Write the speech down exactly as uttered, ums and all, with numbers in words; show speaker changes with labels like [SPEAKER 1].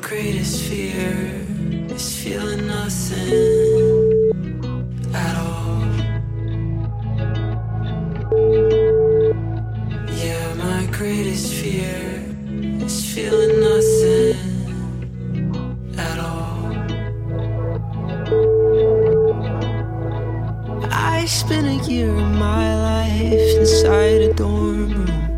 [SPEAKER 1] greatest fear is feeling nothing at all. Yeah, my greatest fear is feeling nothing at all. I spent a year of my life inside a dorm room,